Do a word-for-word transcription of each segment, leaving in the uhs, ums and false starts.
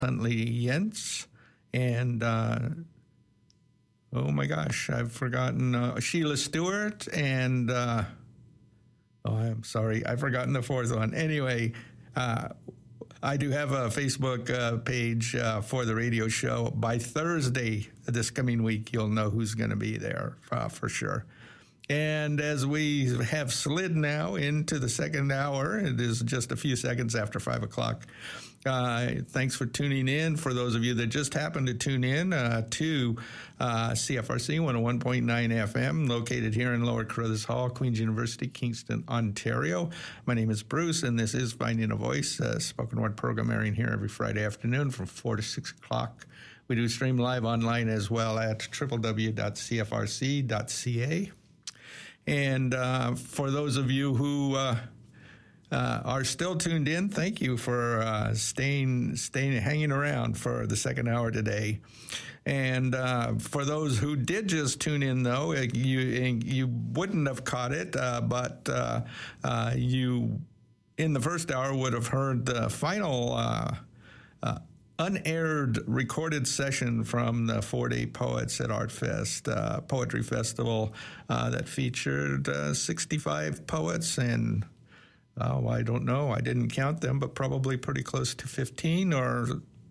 Huntley Yentz, and uh, oh my gosh, I've forgotten uh, Sheila Stewart, and uh, oh, I'm sorry, I've forgotten the fourth one. Anyway, uh, I do have a Facebook uh, page uh, for the radio show. By Thursday this coming week, you'll know who's going to be there uh, for sure. And as we have slid now into the second hour, it is just a few seconds after five o'clock. Uh, thanks for tuning in. For those of you that just happened to tune in uh, to uh, C F R C one oh one point nine F M, located here in Lower Carruthers Hall, Queen's University, Kingston, Ontario. My name is Bruce, and this is Finding a Voice, a spoken word program airing here every Friday afternoon from four to six o'clock. We do stream live online as well at w w w dot c f r c dot c a. And uh, for those of you who uh, uh, are still tuned in, thank you for uh, staying, staying, hanging around for the second hour today. And uh, for those who did just tune in, though, you you wouldn't have caught it, uh, but uh, uh, you in the first hour would have heard the final Uh, uh, unaired recorded session from the four-day Poets at ArtFest uh, Poetry Festival uh, that featured uh, sixty-five poets and, oh, I don't know, I didn't count them, but probably pretty close to fifteen or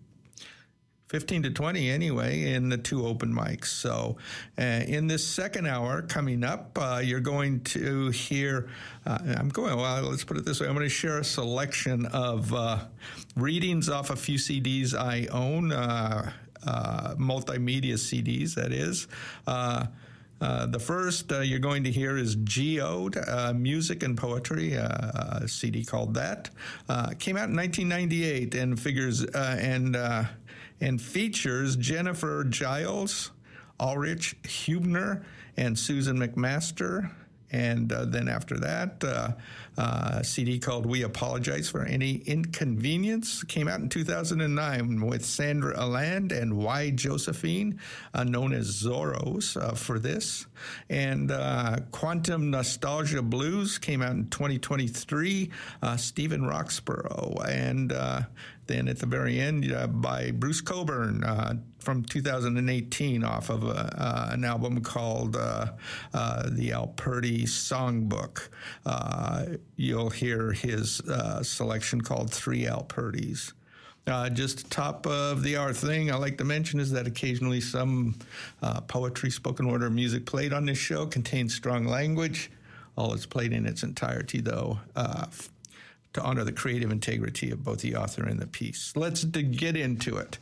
fifteen to twenty anyway in the two open mics. So uh, in this second hour coming up, uh, you're going to hear, uh, I'm going, well, let's put it this way. I'm going to share a selection of uh, readings off a few C Ds I own, uh, uh, multimedia C Ds, that is. Uh, Uh, the first uh, you're going to hear is Geode, uh, Music and Poetry, uh, a C D called that. Uh, came out in nineteen ninety-eight and figures uh, and uh, and features Jennifer Giles, Ulrich Hubner, and Susan McMaster. And uh, then after that, uh, uh, a C D called We Apologize for Any Inconvenience came out in two thousand nine with Sandra Aland and Y. Josephine, uh, known as Zorros uh, for this. And uh, Quantum Nostalgia Blues came out in twenty twenty-three, uh, Stephen Roxborough. And uh, then at the very end uh, by Bruce Coburn uh, from two thousand eighteen off of a, uh, an album called uh, uh, The Alperti Songbook. Uh, you'll hear his uh, selection called Three Alpertis. Uh, just top of the hour thing I like to mention is that occasionally some uh, poetry, spoken word, or music played on this show contains strong language. All is played in its entirety, though, uh, f- to honor the creative integrity of both the author and the piece. Let's d- get into it.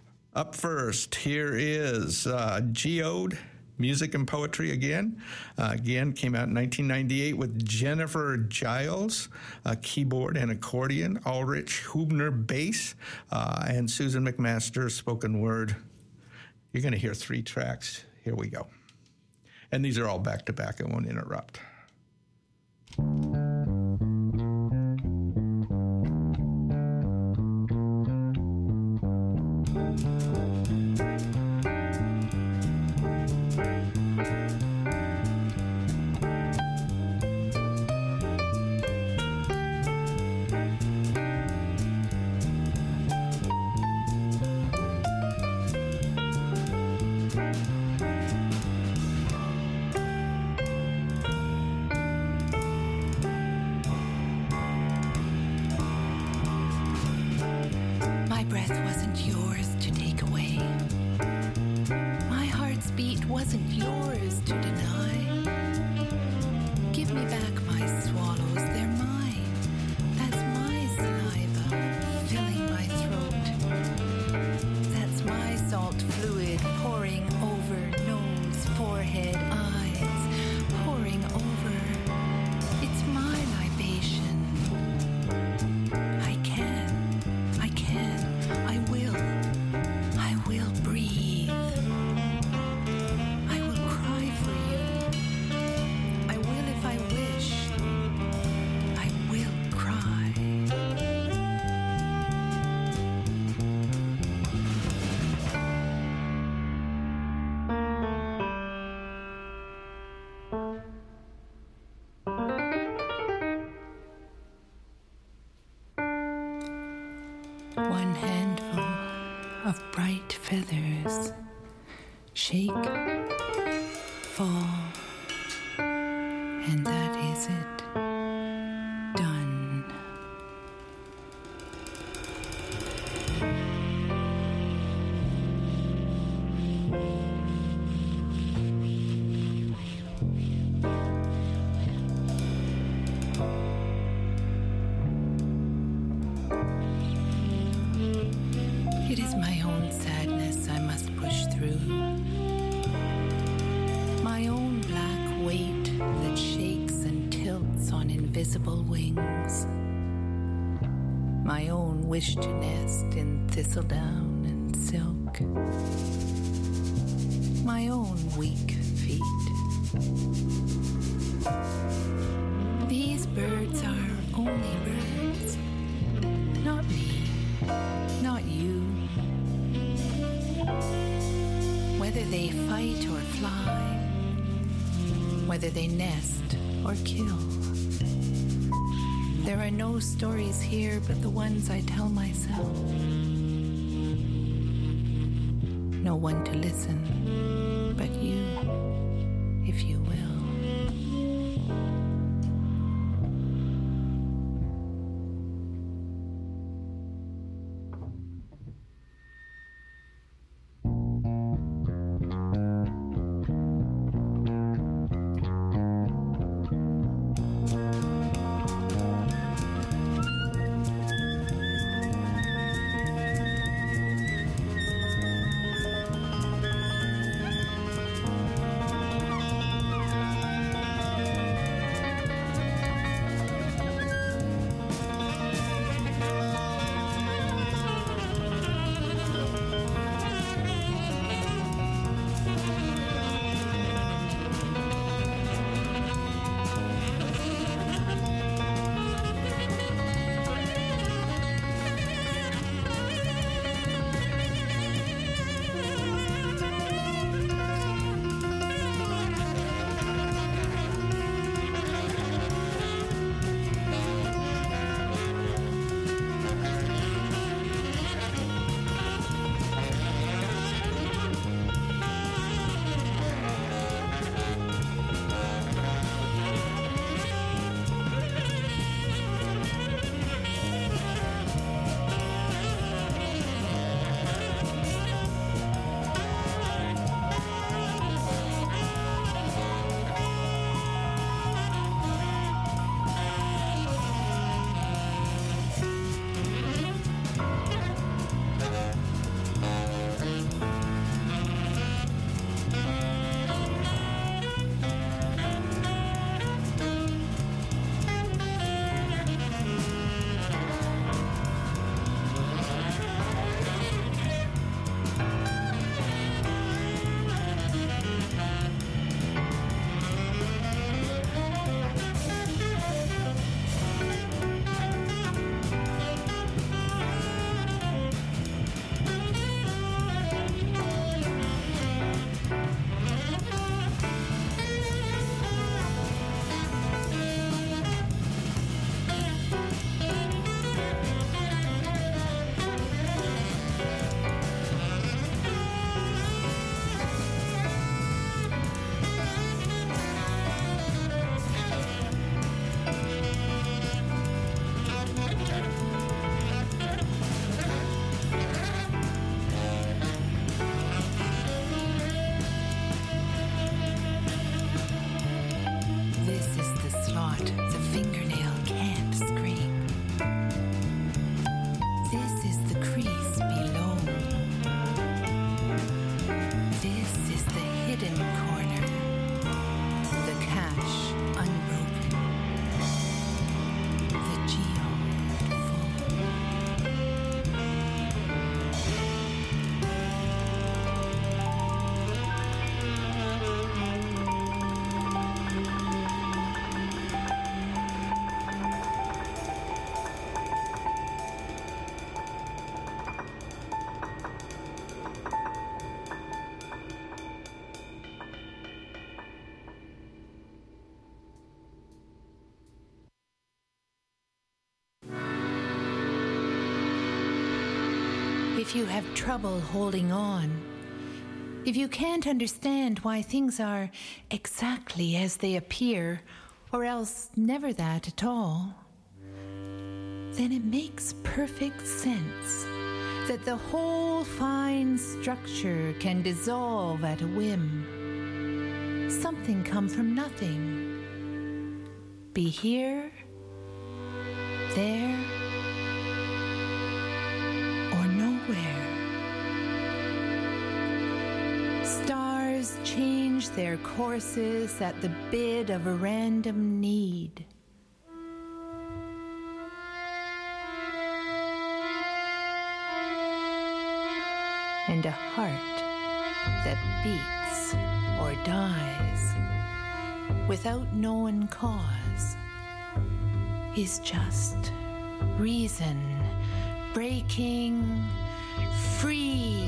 Up first, here is uh, Geode, Music and Poetry again. Uh, again, came out in nineteen ninety-eight with Jennifer Giles, uh, keyboard and accordion, Ulrich Hubner, bass, uh, and Susan McMaster, spoken word. You're going to hear three tracks. Here we go. And these are all back-to-back. I won't interrupt. One handful of bright feathers shake, fall, and that is it, done. It is my own sadness I must push through, my own black weight that shakes and tilts on invisible wings, my own wish to nest in thistledown and silk, my own weak feet. These birds are only birds, not me, not you. Whether they fight or fly, whether they nest or kill, there are no stories here but the ones I tell myself. No one to listen but you, if you will. If you have trouble holding on, if you can't understand why things are exactly as they appear, or else never that at all, then it makes perfect sense that the whole fine structure can dissolve at a whim. Something come from nothing. Be here, there, or nowhere. Stars change their courses at the bid of a random need. And a heart that beats or dies without known cause is just reason breaking free.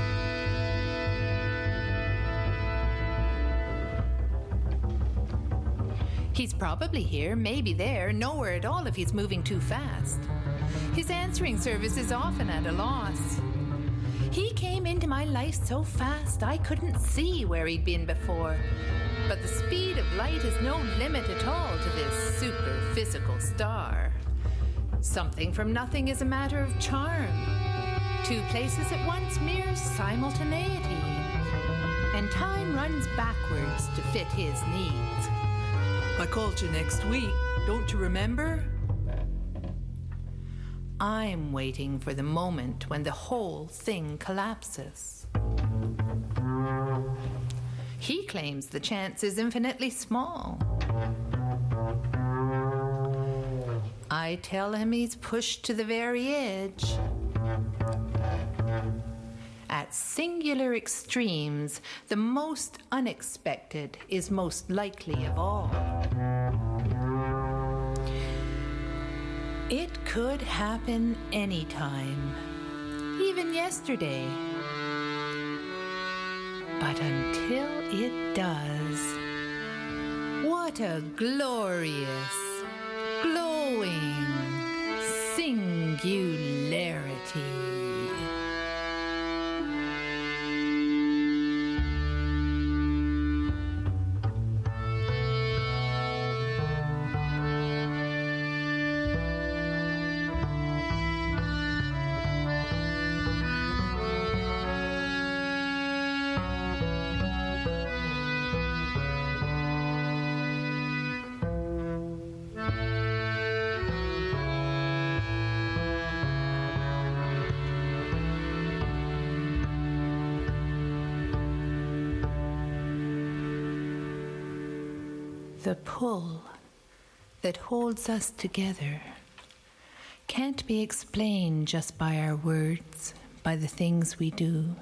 He's probably here, maybe there, nowhere at all if he's moving too fast. His answering service is often at a loss. He came into my life so fast I couldn't see where he'd been before. But the speed of light is no limit at all to this super-physical star. Something from nothing is a matter of charm. Two places at once, mere simultaneity. And time runs backwards to fit his needs. I called you next week, don't you remember? I'm waiting for the moment when the whole thing collapses. He claims the chance is infinitely small. I tell him he's pushed to the very edge. At singular extremes, the most unexpected is most likely of all. It could happen anytime, even yesterday. But until it does, what a glorious, glowing singularity. The pull that holds us together can't be explained just by our words, by the things we do.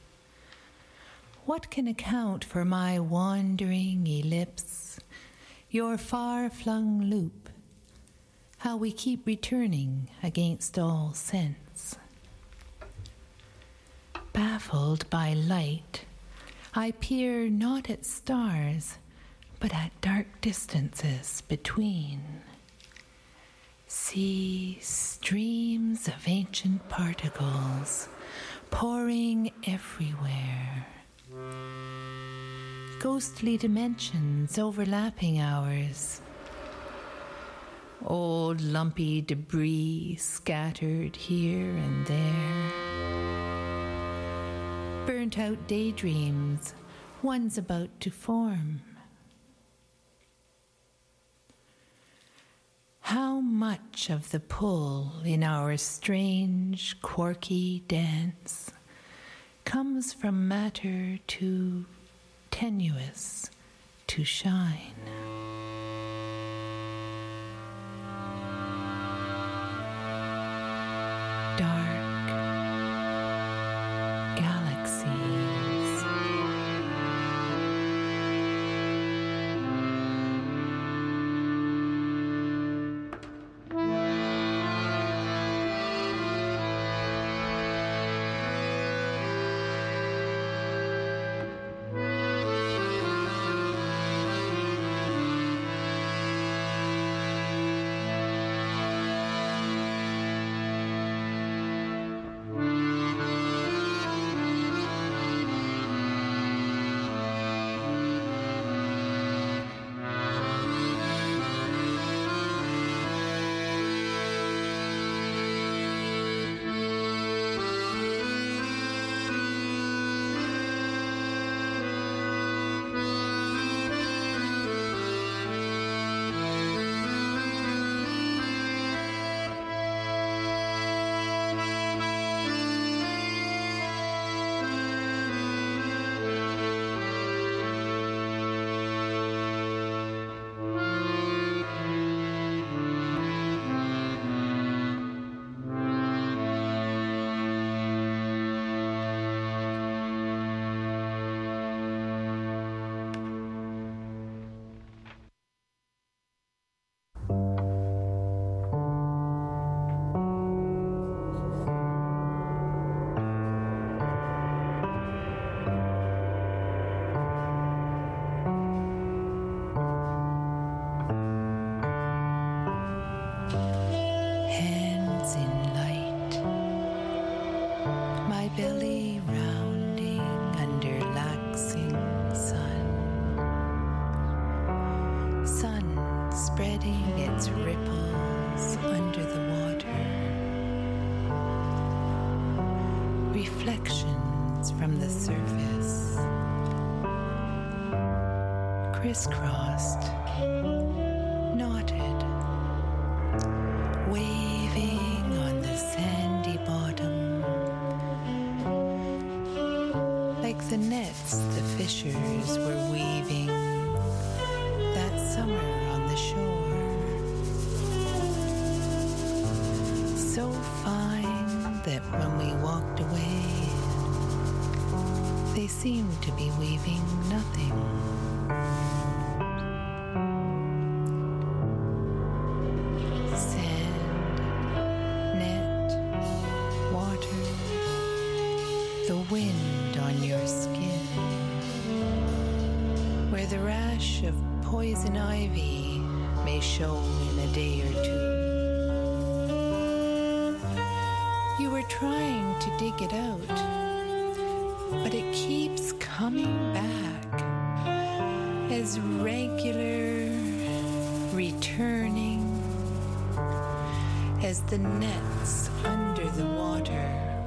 What can account for my wandering ellipse, your far-flung loop, how we keep returning against all sense? Baffled by light, I peer not at stars, but at dark distances between. See streams of ancient particles pouring everywhere. Ghostly dimensions overlapping ours. Old lumpy debris scattered here and there. Burnt out daydreams, one's about to form. How much of the pull in our strange, quirky dance comes from matter too tenuous to shine? Dark galaxies. belly rounding under laxing sun, sun spreading its ripples under the water, reflections from the surface, crisscrossed, knotted, waving on the sandy bottom, like the nets the fishers were weaving that summer on the shore. So fine that when we walked away, they seemed to be weaving nothing. Sand, net, water, the wind on your skin, where the rash of poison ivy may show in a day or two. You were trying to dig it out, but it keeps coming back as regular, returning as the nets under the water,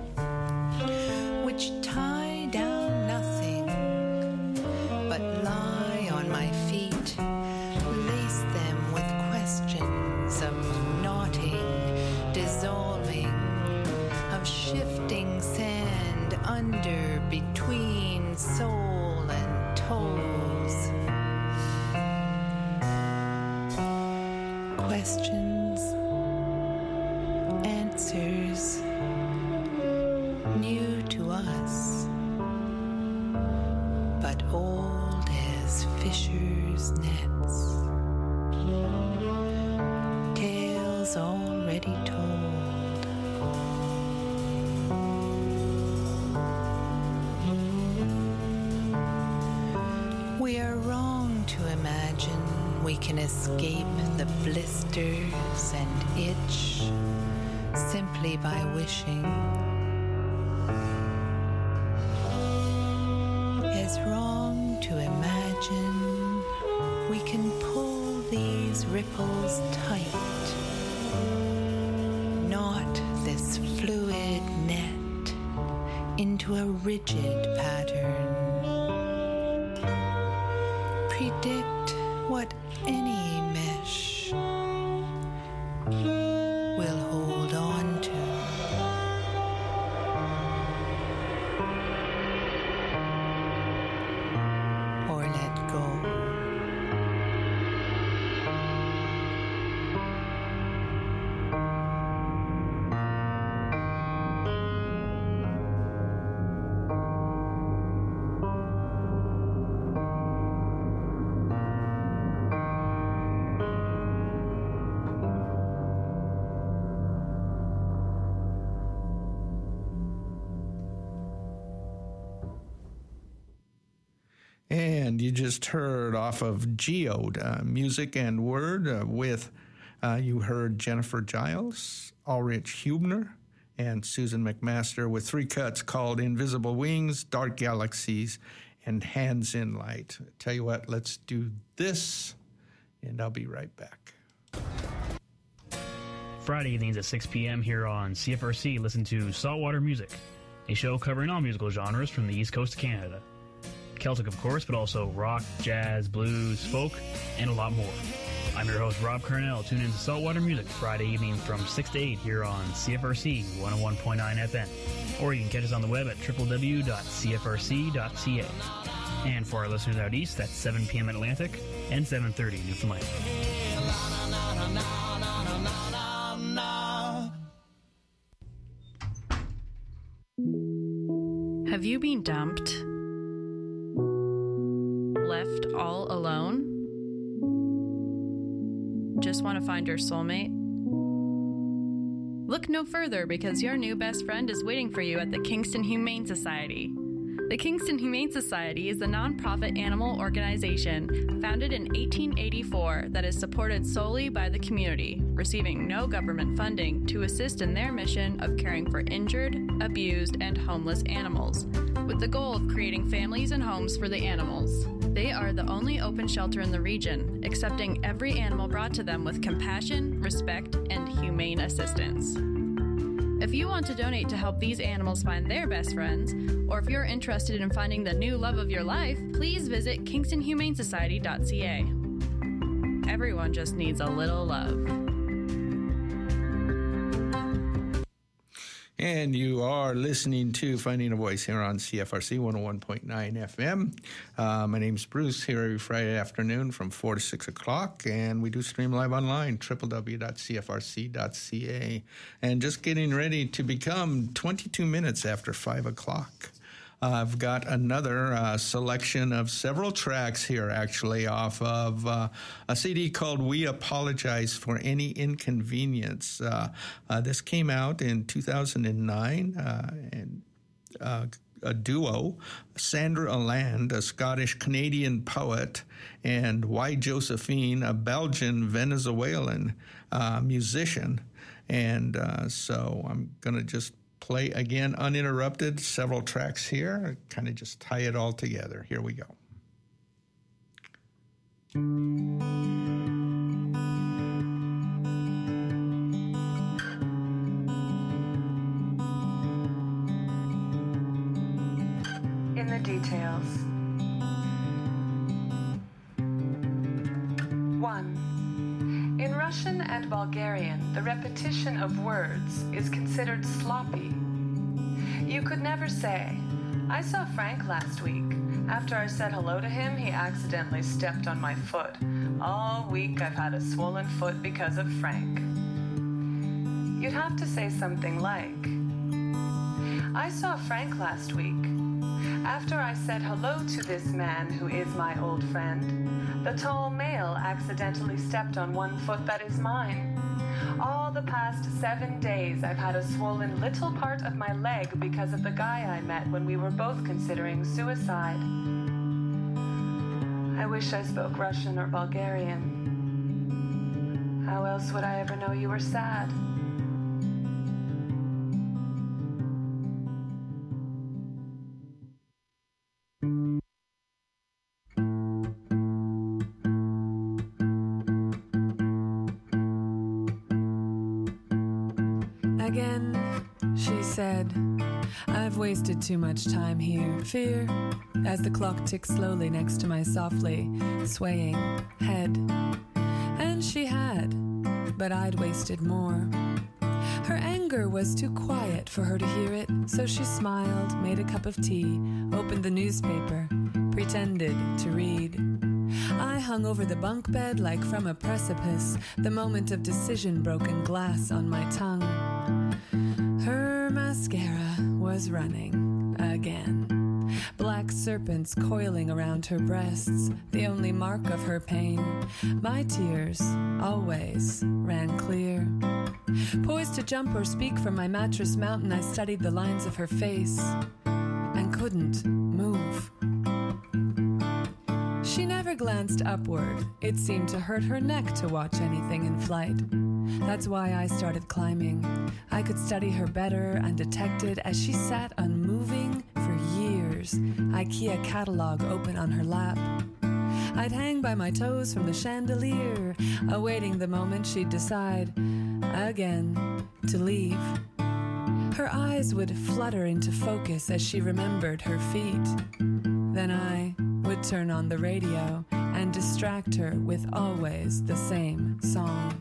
which tie down nothing but lie on my feet, lace them with questions of knotting, dissolving, of shifting sand under, between sole and toes. Questions, answers, new to us, but old as fishers' nets, tales already told. We are wrong to imagine we can escape the blisters and itch simply by wishing. As wrong to imagine we can pull these ripples tight, knot this fluid net into a rigid pattern, predict what any mesh will hold on to. Or let go. And you just heard off of Geode, uh, Music and Word, uh, with, uh, you heard Jennifer Giles, Ulrich Hubner, and Susan McMaster with three cuts called Invisible Wings, Dark Galaxies, and Hands in Light. Tell you what, let's do this, and I'll be right back. Friday evenings at six p.m. here on C F R C, listen to Saltwater Music, a show covering all musical genres from the East Coast of Canada. Celtic, of course, but also rock, jazz, blues, folk, and a lot more. I'm your host, Rob Carnell. Tune in to Saltwater Music Friday evening from six to eight here on C F R C one oh one point nine F M. Or you can catch us on the web at w w w dot c f r c dot c a. And for our listeners out east, that's seven p.m. Atlantic and seven thirty Newfoundland. Have you been dumped? Left all alone? Just want to find your soulmate? Look no further, because your new best friend is waiting for you at the Kingston Humane Society. The Kingston Humane Society is a nonprofit animal organization founded in eighteen eighty-four that is supported solely by the community, receiving no government funding to assist in their mission of caring for injured, abused, and homeless animals, with the goal of creating families and homes for the animals. They are the only open shelter in the region, accepting every animal brought to them with compassion, respect, and humane assistance. If you want to donate to help these animals find their best friends, or if you're interested in finding the new love of your life, please visit kingston humane society dot c a. Everyone just needs a little love. And you are listening to Finding a Voice here on C F R C one oh one point nine F M. Uh, my name's Bruce, here every Friday afternoon from four to six o'clock, and we do stream live online, w w w dot c f r c dot c a. And just getting ready to become twenty-two minutes after five o'clock. Uh, I've got another uh, selection of several tracks here, actually, off of uh, a C D called We Apologize for Any Inconvenience. Uh, uh, this came out in two thousand nine, uh, and uh, a duo, Sandra Aland, a Scottish-Canadian poet, and Y. Josephine, a Belgian-Venezuelan uh, musician. And uh, so I'm going to just play again uninterrupted, several tracks here, kind of just tie it all together. Here we go. In the details. One. In Russian and Bulgarian, the repetition of words is considered sloppy. You could never say, I saw Frank last week. After I said hello to him, he accidentally stepped on my foot. All week I've had a swollen foot because of Frank. You'd have to say something like, I saw Frank last week. After I said hello to this man who is my old friend, the tall male accidentally stepped on one foot that is mine. All the past seven days I've had a swollen little part of my leg because of the guy I met when we were both considering suicide. I wish I spoke Russian or Bulgarian. How else would I ever know you were sad? Again, she said, I've wasted too much time here. Fear, as the clock ticks slowly next to my softly swaying head. And she had, but I'd wasted more. Her anger was too quiet for her to hear it, so she smiled, made a cup of tea, opened the newspaper, pretended to read. I hung over the bunk bed like from a precipice, the moment of decision broken glass on my tongue. Her mascara was running again. Black serpents coiling around her breasts, the only mark of her pain. My tears always ran clear. Poised to jump or speak from my mattress mountain, I studied the lines of her face and couldn't move. She never glanced upward. It seemed to hurt her neck to watch anything in flight. That's why I started climbing. I could study her better and detect it as she sat unmoving for years, IKEA catalog open on her lap. I'd hang by my toes from the chandelier, awaiting the moment she'd decide, again, to leave. Her eyes would flutter into focus as she remembered her feet. Then I would turn on the radio and distract her with always the same song.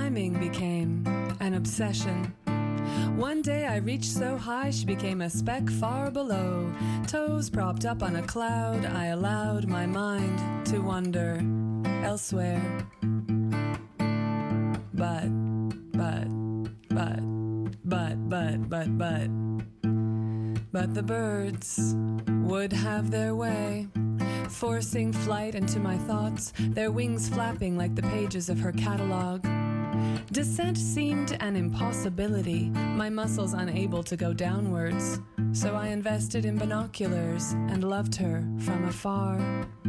climbing became an obsession. One day I reached so high she became a speck far below. Toes propped up on a cloud, I allowed my mind to wander elsewhere. But, but, but, but, but, but, but, but the birds would have their way, forcing flight into my thoughts, their wings flapping like the pages of her catalog. Descent seemed an impossibility, my muscles unable to go downwards, so I invested in binoculars and loved her from afar.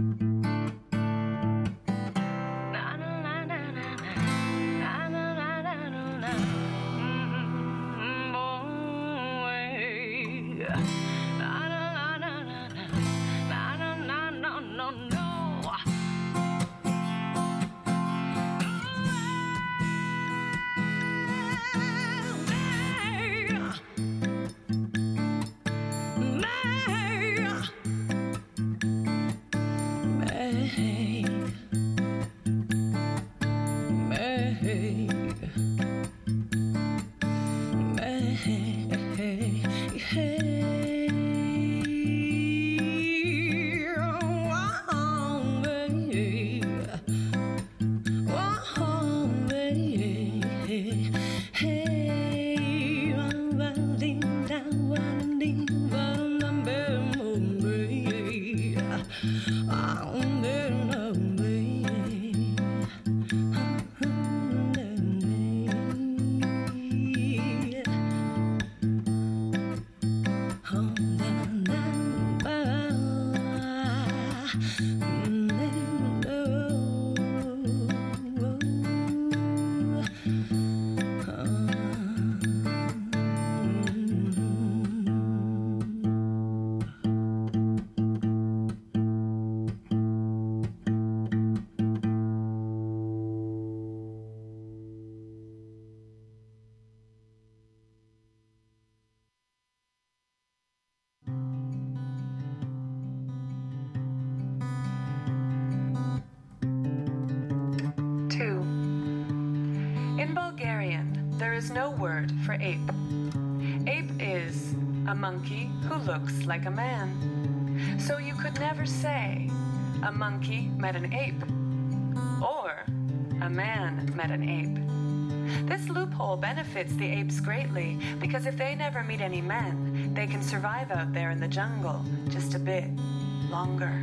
No word for ape. Ape is a monkey who looks like a man. So you could never say a monkey met an ape or a man met an ape. This loophole benefits the apes greatly because if they never meet any men, they can survive out there in the jungle just a bit longer.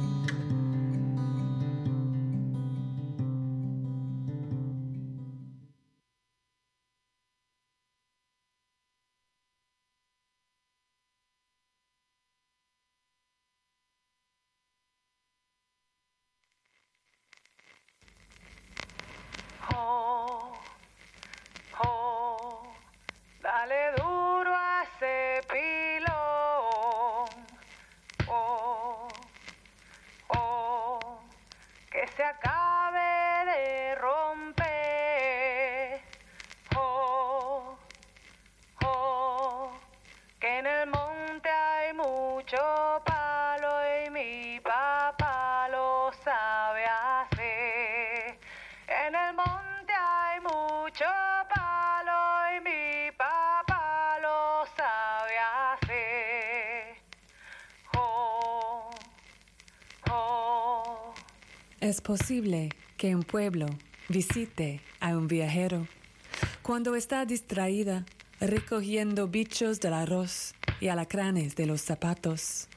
Es posible que un pueblo visite a un viajero cuando está distraída recogiendo bichos del arroz y alacranes de los zapatos.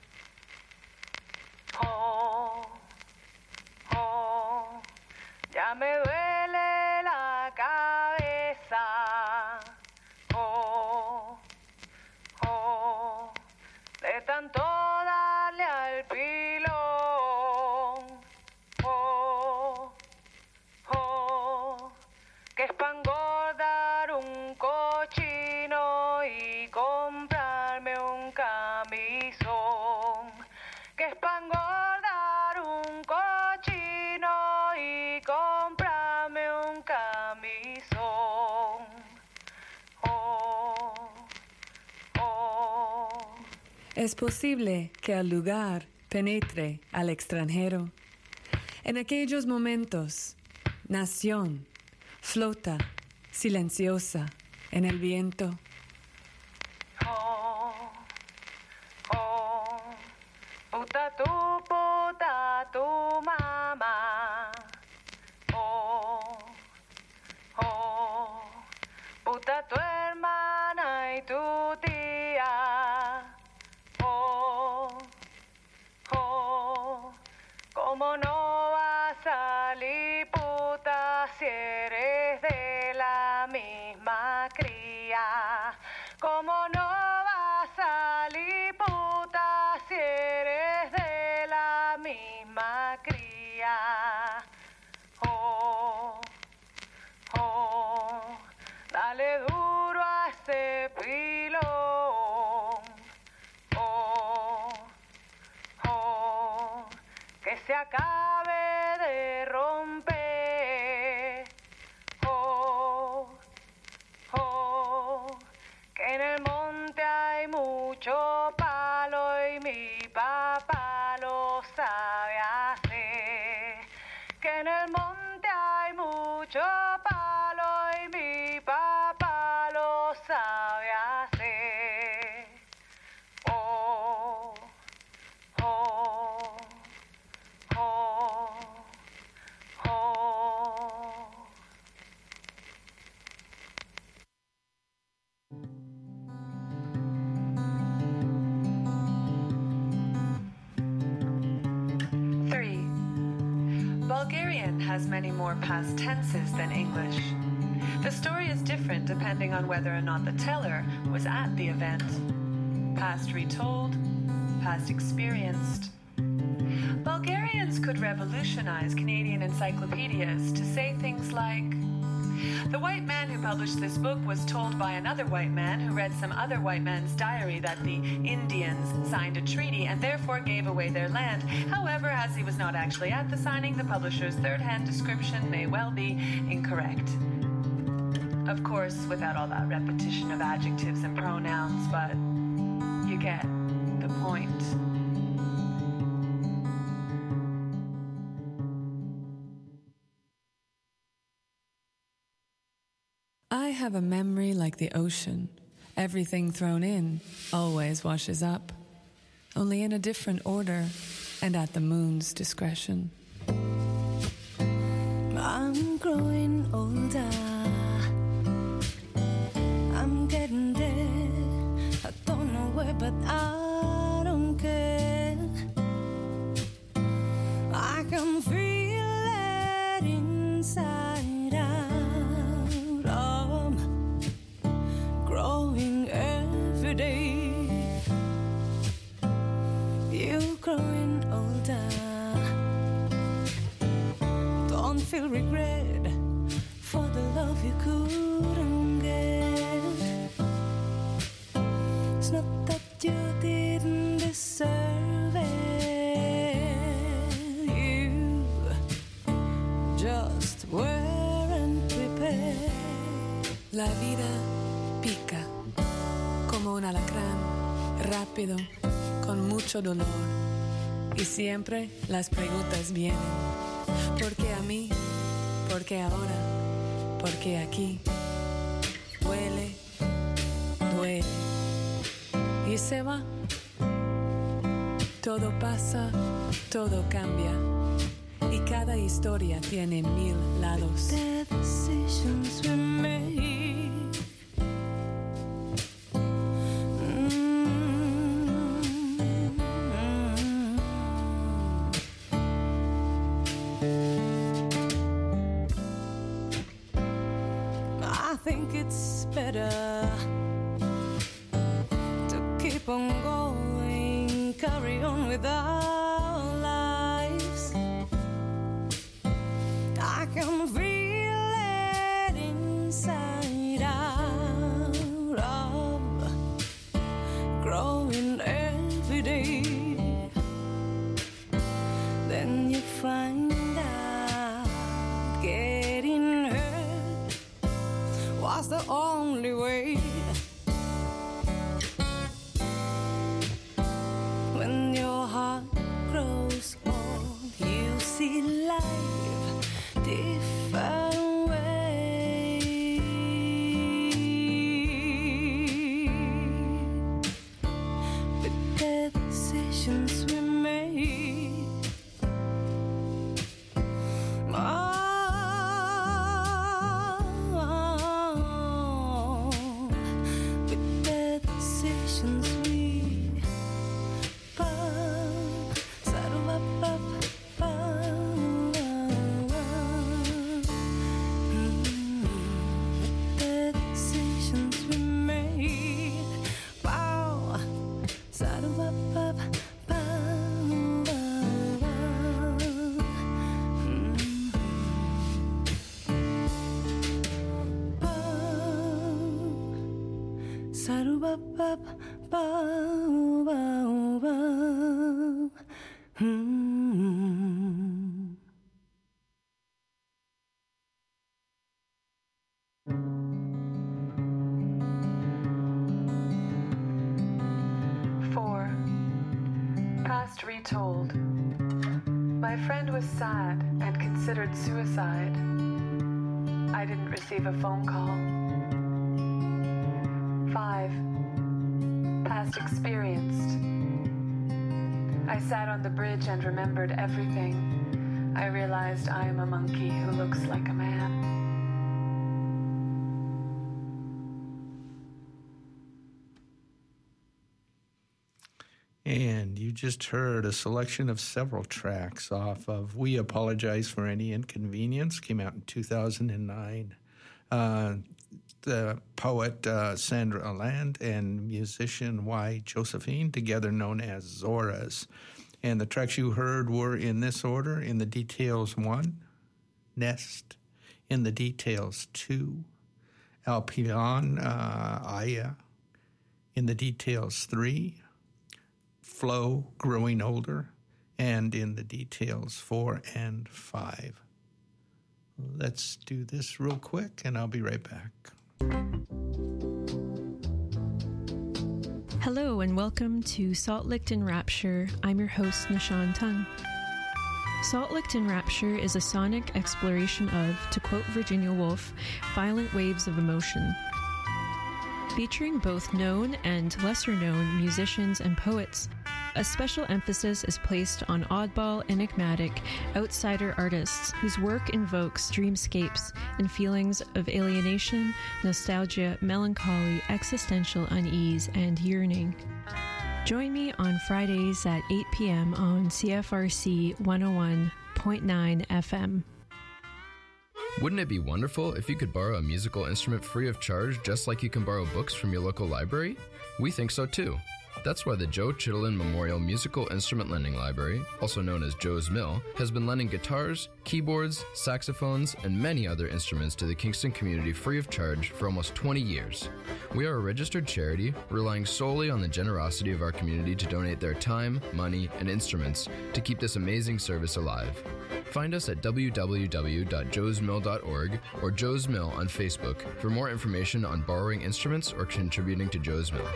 Oh, oh, ya me duele la cabeza. Oh, oh, de tanto darle al pilón. Oh, oh, que es pa' engordar un cochino y comprarme un camisón. Que es pa' engordar un cochino y comprarme un camisón. Oh, oh. Es posible que el lugar penetre al extranjero. En aquellos momentos, nación, flota, silenciosa, en el viento. Oh, oh, puta tu, puta tu mamá. Oh, oh, puta tu hermana y tu tía. Oh, oh, ¿cómo no va a salir puta si eres de la misma cría? ¿Cómo no va a salir puta si eres de la misma cría? Oh, oh, dale duro a ese pilón. Oh, oh, que se acabe de romper. Oh, oh, que en el monte hay mucho palo y mi papá lo sabe hacer. Que en el monte hay mucho palo y mi papá lo sabe hacer. Oh, oh, oh, oh. Three. Bulgarian has many more past tenses than English. The story is different depending on whether or not the teller was at the event. Past retold, past experienced. Bulgarians could revolutionize Canadian encyclopedias to say things like, the white man who published this book was told by another white man who read some other white man's diary that the Indians signed a treaty and therefore gave away their land. However, as he was not actually at the signing, the publisher's third-hand description may well be incorrect. Of course, without all that repetition of adjectives and pronouns, but you get the point. I have a memory like the ocean. Everything thrown in always washes up, only in a different order and at the moon's discretion. I'm growing older. I'm getting dead. I don't know where, but I don't care. I can feel it inside out. I'm growing every day. You're growing older. Don't feel regret for the love you couldn't get. It's not that you didn't deserve it. You just weren't prepared. La vida pica como un alacrán, rápido, con mucho dolor. Y siempre las preguntas vienen. ¿Por qué a mí? ¿Por qué ahora? ¿Por qué aquí? Duele, duele. Y se va. Todo pasa, todo cambia. Y cada historia tiene mil lados. The decisions we made. I think it's better to keep on going, carry on with our lives. I can feel it inside out. I'm growing every day. Then you find out getting hurt was the only way. When your heart Sa-do-ba-ba-ba-ba-ba. Hmm. Four. Past retold. My friend was sad and considered suicide. I didn't receive a phone call. Five. Past experienced. I sat on the bridge and remembered everything. I realized I am a monkey who looks like a man. And you just heard a selection of several tracks off of We Apologize for Any Inconvenience, came out in two thousand nine. Uh, the poet uh, Sandra Land and musician Y. Josephine, together known as Zoras. And the tracks you heard were in this order: In the Details one, Nest; In the Details two, Alpion, uh, Aya; In the Details three, Flow, Growing Older; and In the Details four and five. Let's do this real quick, and I'll be right back. Hello and welcome to Salt Licked in Rapture. I'm your host, Nishan Tung. Salt Licked in Rapture is a sonic exploration of, to quote Virginia Woolf, violent waves of emotion. Featuring both known and lesser-known musicians and poets, a special emphasis is placed on oddball, enigmatic, outsider artists whose work invokes dreamscapes and feelings of alienation, nostalgia, melancholy, existential unease, and yearning. Join me on Fridays at eight p.m. on C F R C one oh one point nine F M. Wouldn't it be wonderful if you could borrow a musical instrument free of charge, just like you can borrow books from your local library? We think so too. That's why the Joe Chittenden Memorial Musical Instrument Lending Library, also known as Joe's Mill, has been lending guitars, keyboards, saxophones, and many other instruments to the Kingston community free of charge for almost twenty years. We are a registered charity, relying solely on the generosity of our community to donate their time, money, and instruments to keep this amazing service alive. Find us at w w w dot joes mill dot org or Joe's Mill on Facebook for more information on borrowing instruments or contributing to Joe's Mill.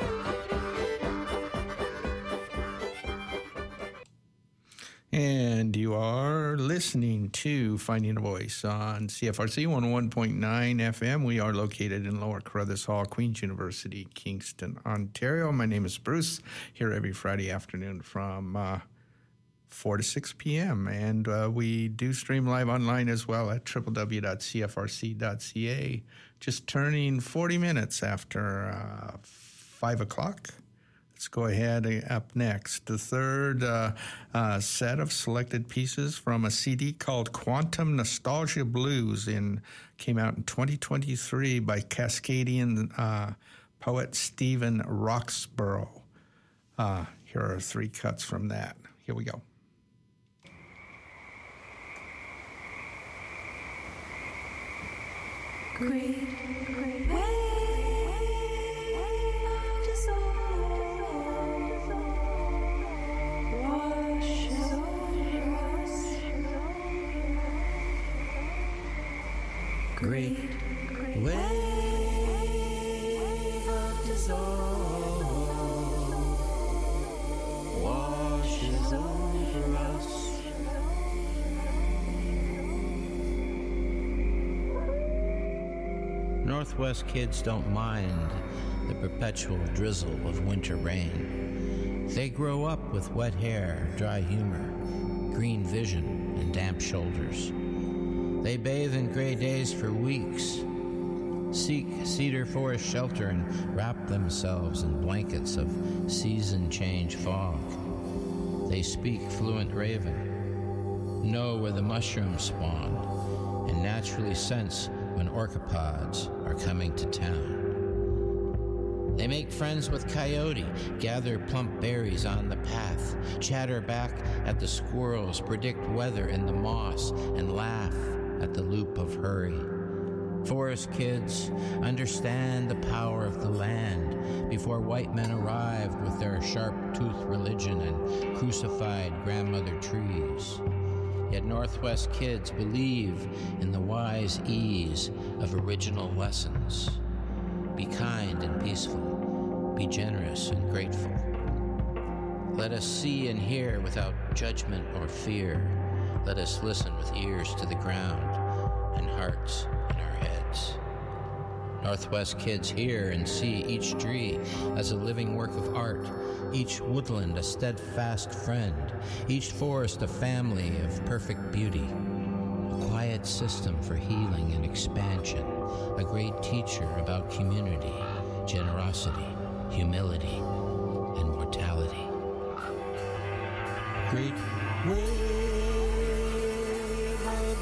And you are listening to Finding a Voice on C F R C one oh one point nine F M. We are located in Lower Carruthers Hall, Queen's University, Kingston, Ontario. My name is Bruce, here every Friday afternoon from uh, four to six p.m. And uh, we do stream live online as well at w w w dot c f r c dot c a. Just turning forty minutes after uh, five o'clock. Let's go ahead. Up next, the third uh, uh, set of selected pieces from a C D called Quantum Nostalgia Blues, in came out in twenty twenty-three by Cascadian uh, poet Stephen Roxborough. Uh, here are three cuts from that. Here we go. Great, great wave of dissolve washes over us. Great, great wave of dissolve washes over us. Northwest kids don't mind the perpetual drizzle of winter rain. They grow up with wet hair, dry humor, green vision, and damp shoulders. They bathe in gray days for weeks, seek cedar forest shelter, and wrap themselves in blankets of season-change fog. They speak fluent Raven, know where the mushrooms spawn, and naturally sense when orchipods are coming to town. They make friends with coyote, gather plump berries on the path, chatter back at the squirrels, predict weather in the moss, and laugh at the loop of hurry. Forest kids, understand the power of the land before white men arrived with their sharp-toothed religion and crucified grandmother trees. Yet Northwest kids believe in the wise ease of original lessons. Be kind and peaceful. Be generous and grateful. Let us see and hear without judgment or fear. Let us listen with ears to the ground and hearts in our heads. Northwest kids hear and see each tree as a living work of art, each woodland a steadfast friend, each forest a family of perfect beauty, a quiet system for healing and expansion, a great teacher about community, generosity, humility, and mortality. Great wave of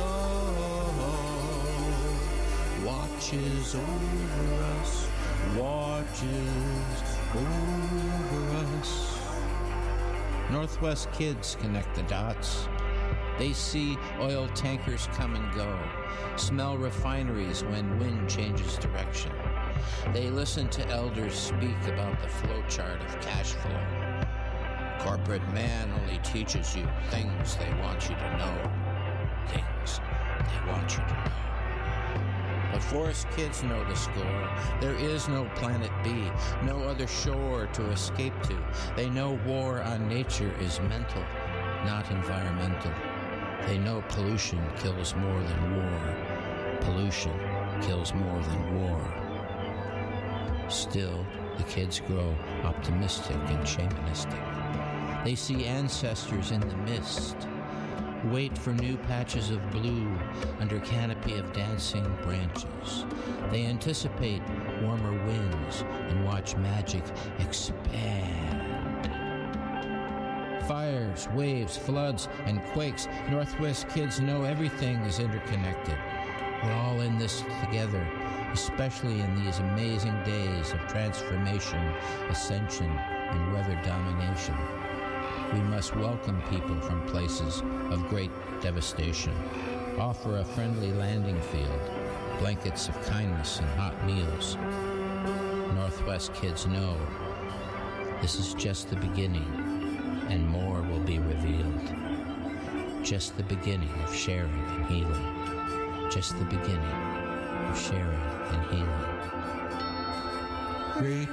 dissolve watches over us, watches over us. Northwest kids connect the dots. They see oil tankers come and go, smell refineries when wind changes direction. They listen to elders speak about the flowchart of cash flow. Corporate man only teaches you things they want you to know. Things they want you to know. But forest kids know the score. There is no planet B, no other shore to escape to. They know war on nature is mental, not environmental. They know pollution kills more than war. Pollution kills more than war. Still, the kids grow optimistic and shamanistic. They see ancestors in the mist, wait for new patches of blue under canopy of dancing branches. They anticipate warmer winds and watch magic expand. Fires, waves, floods, and quakes. Northwest kids know everything is interconnected. We're all in this together, especially in these amazing days of transformation, ascension, and weather domination. We must welcome people from places of great devastation, offer a friendly landing field, blankets of kindness and hot meals. Northwest kids know this is just the beginning, and more will be revealed. Just the beginning of sharing and healing. Just the beginning of sharing and healing. Great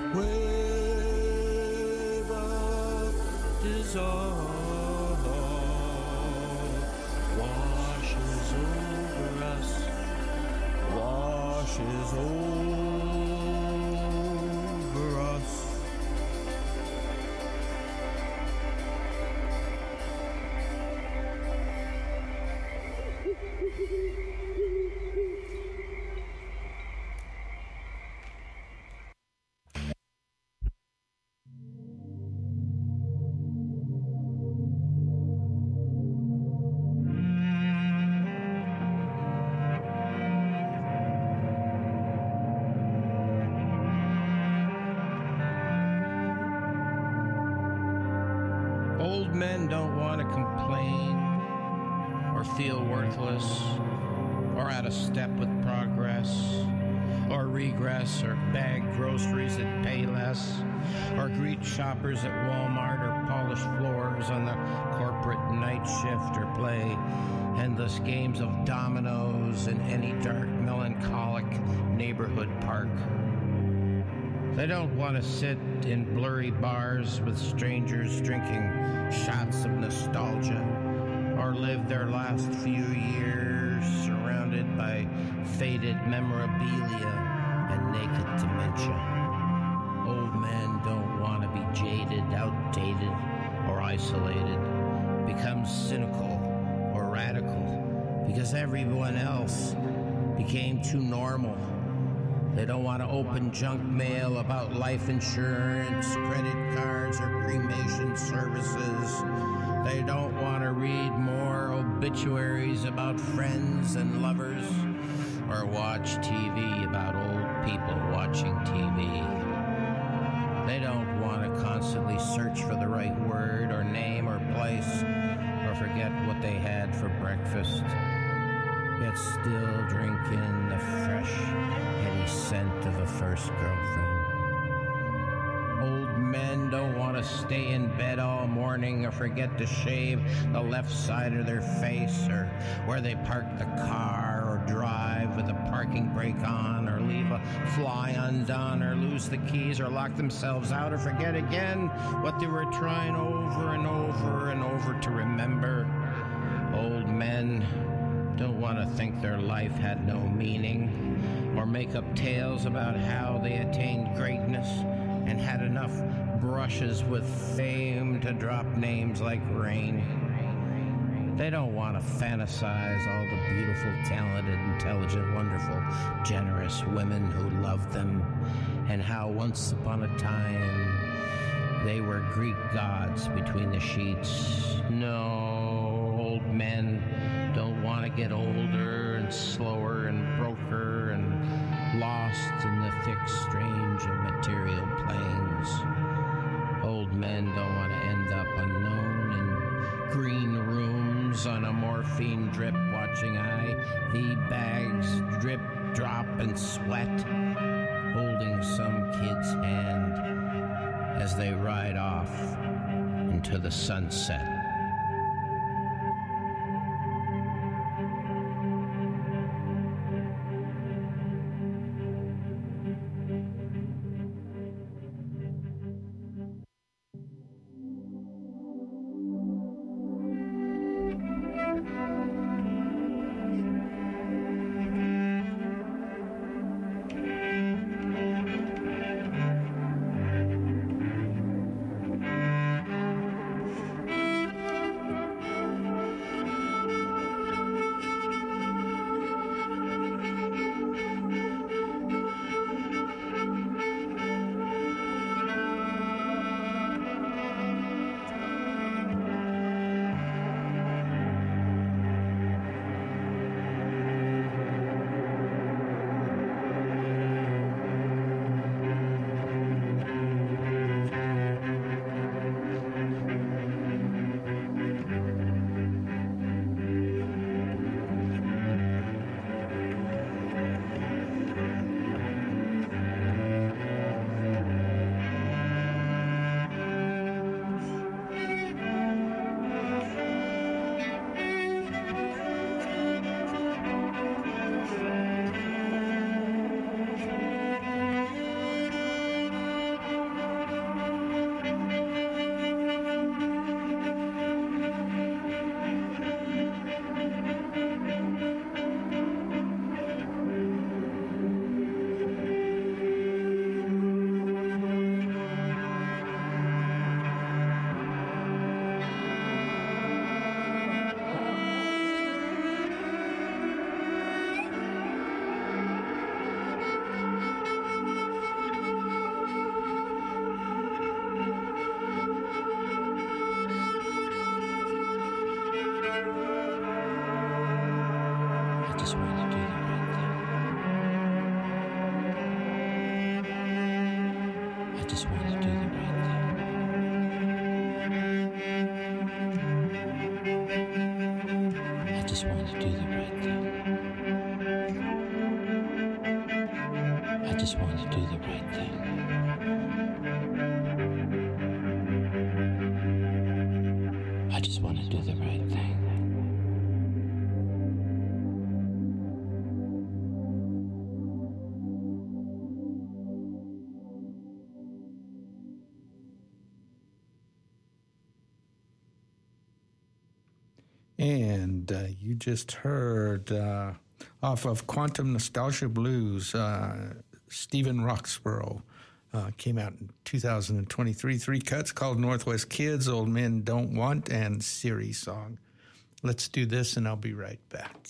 wave of dissolve washes over us, washes over us. Old men don't want to complain or feel worthless or out of step with progress or regress or bag groceries that pay less or greet shoppers at Walmart or polish floors on the corporate night shift or play endless games of dominoes in any dark, melancholic neighborhood park. They don't want to sit in blurry bars with strangers drinking shots of nostalgia or live their last few years surrounded by faded memorabilia and naked dementia. Old men don't want to be jaded, outdated, or isolated, become cynical or radical because everyone else became too normal. They don't want to open junk mail about life insurance, credit cards, or cremation services. They don't want to read more obituaries about friends and lovers, or watch T V about old people watching T V. They don't want to constantly search for the right word or name or place, or forget what they had for breakfast. yet still drinking the fresh, heady scent of a first girlfriend. Old men don't want to stay in bed all morning or forget to shave the left side of their face, or where they park the car, or drive with the parking brake on, or leave a fly undone, or lose the keys, or lock themselves out, or forget again what they were trying over and over and over to remember. Old men don't want to think their life had no meaning, or make up tales about how they attained greatness and had enough brushes with fame to drop names like rain. They don't want to fantasize all the beautiful, talented, intelligent, wonderful, generous women who loved them, and how once upon a time they were Greek gods between the sheets. No, old men don't want to get older and slower and broker and lost in the thick strange of material planes. Old men don't want to end up unknown in green rooms on a morphine drip, watching I V bags drip, drop, and sweat, holding some kid's hand as they ride off into the sunset. And uh, you just heard uh, off of Quantum Nostalgia Blues, uh, Stephen Roxborough. Uh, came out in two thousand twenty-three. Three cuts called Northwest Kids, Old Men Don't Want, and Siri Song. Let's do this, and I'll be right back.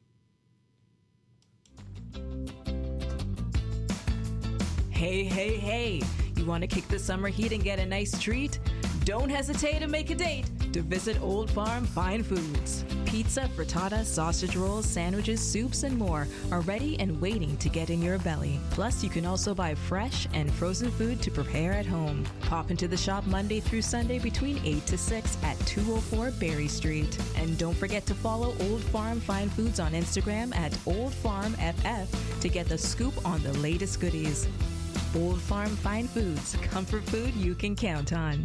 Hey, hey, hey. You want to kick the summer heat and get a nice treat? Don't hesitate and make a date. to visit Old Farm Fine Foods. Pizza, frittata, sausage rolls, sandwiches, soups, and more are ready and waiting to get in your belly. Plus, you can also buy fresh and frozen food to prepare at home. Pop into the shop Monday through Sunday between eight to six at two oh four Berry Street. And don't forget to follow Old Farm Fine Foods on Instagram at Old Farm F F to get the scoop on the latest goodies. Old Farm Fine Foods, comfort food you can count on.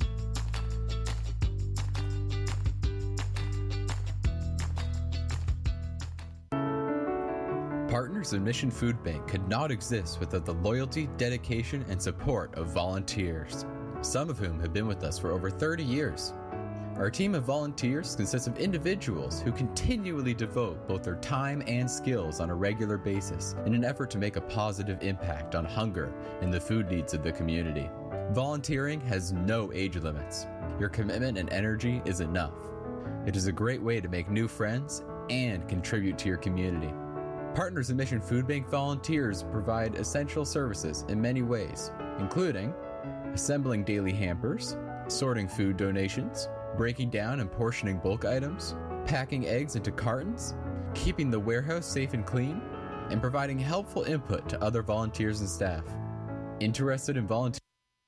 Partners in Mission Food Bank could not exist without the loyalty, dedication, and support of volunteers, some of whom have been with us for over thirty years. Our team of volunteers consists of individuals who continually devote both their time and skills on a regular basis in an effort to make a positive impact on hunger and the food needs of the community. Volunteering has no age limits. Your commitment and energy is enough. It is a great way to make new friends and contribute to your community. Partners in Mission Food Bank volunteers provide essential services in many ways, including assembling daily hampers, sorting food donations, breaking down and portioning bulk items, packing eggs into cartons, keeping the warehouse safe and clean, and providing helpful input to other volunteers and staff. Interested in volunteering?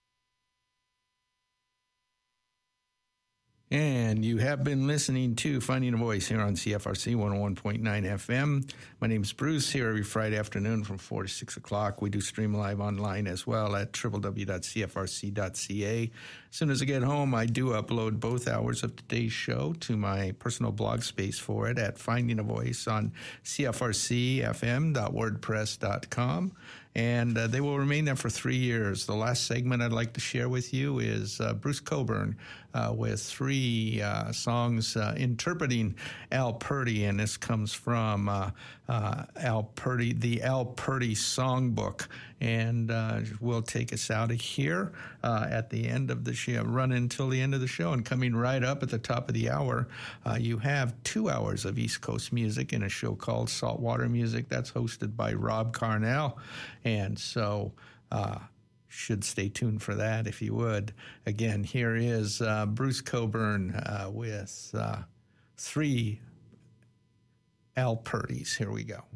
And you have been listening to Finding a Voice here on C F R C one oh one point nine F M. My name is Bruce, here every Friday afternoon from four to six o'clock. We do stream live online as well at w w w dot c f r c dot c a. As soon as I get home, I do upload both hours of today's show to my personal blog space for it at Finding a Voice on c f r c f m dot wordpress dot com. And uh, they will remain there for three years. The last segment I'd like to share with you is uh, Bruce Cockburn uh, with three uh, songs uh, interpreting Al Purdy, and this comes from uh, uh, Al Purdy, the Al Purdy Songbook. And uh, we'll take us out of here uh, at the end of the show, run until the end of the show. And coming right up at the top of the hour, uh, you have two hours of East Coast music in a show called Saltwater Music. That's hosted by Rob Carnell. And so uh, should stay tuned for that if you would. Again, here is uh, Bruce Cockburn uh, with uh, three Al Purdys. Here we go.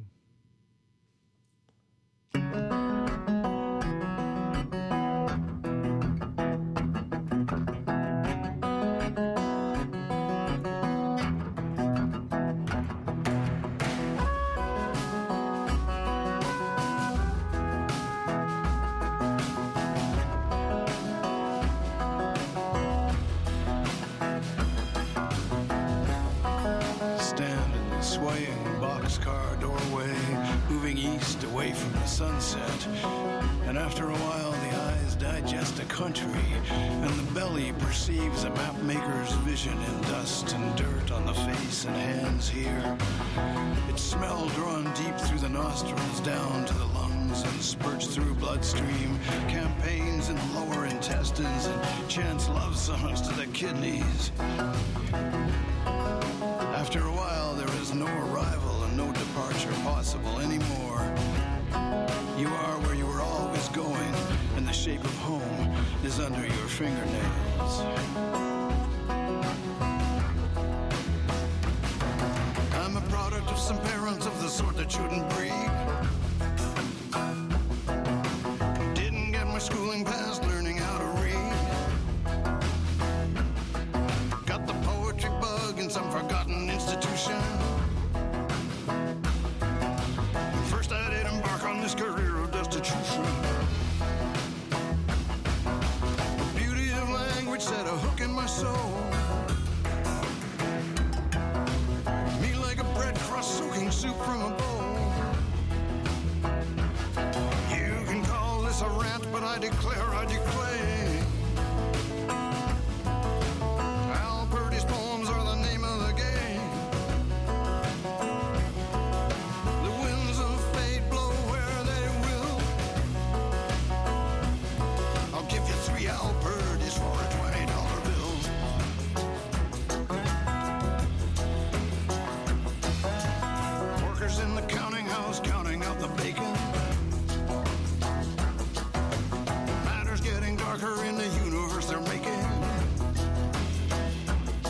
Sunset, and after a while the eyes digest a country, and the belly perceives a map maker's vision in dust and dirt on the face and hands here. Its smell drawn deep through the nostrils down to the lungs and spurts through bloodstream, campaigns in the lower intestines and chants love songs to the kidneys. After a while there is no arrival and no departure possible anymore. You are where you were always going, and the shape of home is under your fingernails. I'm a product of some parents of the sort that shouldn't breed. Didn't get my schooling past learning how to read. Got the poetry bug in some forgotten institution. First I did embark on this career of destitution. The beauty of language set a hook in my soul. Me like a bread crust soaking soup from a bowl. You can call this a rant, but I declare I declaim. Al Purdy's poems are the name of the game. The winds of fate blow where they will. I'll give you three Al Purdy's for a twenty dollar bill. Workers in the counting house counting out the bacon. Matter's getting darker in the universe they're making.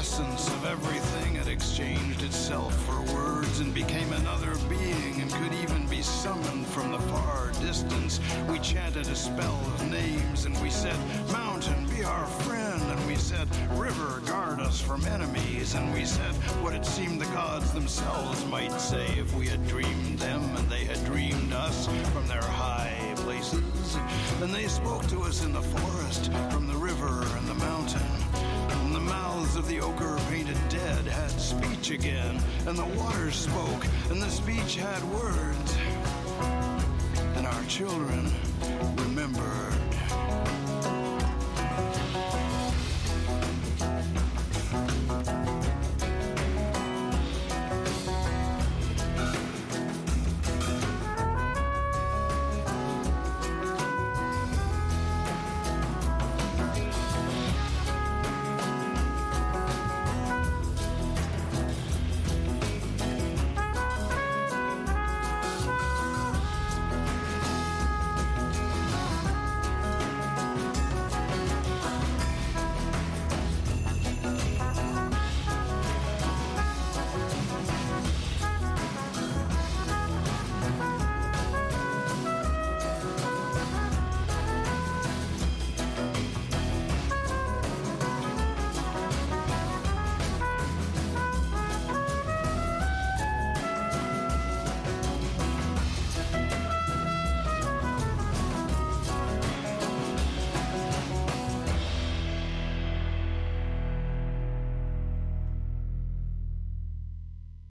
essence of everything had exchanged itself for words and became another being and could even be summoned from the far distance. We chanted a spell of names and we said, Mountain, be our friend. And we said, River, guard us from enemies. And we said what it seemed the gods themselves might say if we had dreamed them and they had dreamed us from their high places. Then they spoke to us in the forest, from the river and the mountain. And the mouths of the ochre-painted dead had speech again, and the waters spoke, and the speech had words. And our children remember